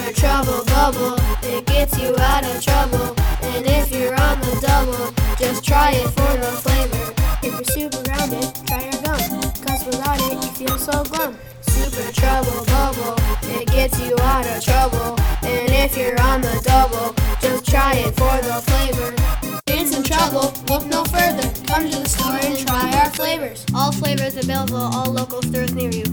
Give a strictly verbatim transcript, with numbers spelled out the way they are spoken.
Super Trouble Bubble, it gets you out of trouble. And if you're on the double, just try it for the flavor. If you're super grounded, try our gum, cause without it you feel so glum. Super Trouble Bubble, it gets you out of trouble. And if you're on the double, just try it for the flavor. In some trouble, look no further. Come to the store and try our flavors. All flavors available, all local stores near you.